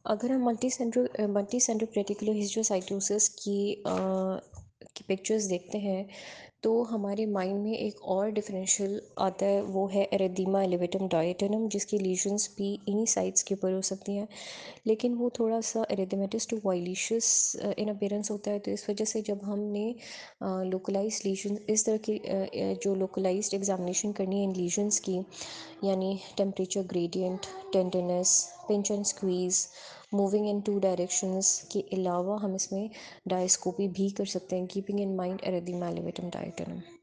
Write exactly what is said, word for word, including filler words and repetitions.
अगर हम multi centre multi centre reticular histiocytosis की अ, की पिक्चर्स देखते हैं तो हमारे माइंड में एक और डिफरेंशियल आता है, वो है एरिथेमा एलेवेटम डायटोनम, जिसकी लीजन्स भी इन्हीं साइट्स के ऊपर हो सकती हैं। लेकिन वो थोड़ा सा erythematous to violaceous in appearance होता है, तो इस वजह से जब हमने लोकलाइज लीजन इस तरह की अ, अ, जो लोकलाइज्ड एग्जामिनेशन करनी है इन लीजन्स की, यानी temperature gradient, tenderness, pinch and squeeze, moving in two directions के अलावा हम इसमें डायस्कोपी भी कर सकते हैं, keeping in mind erythema elevatum डायटोनम।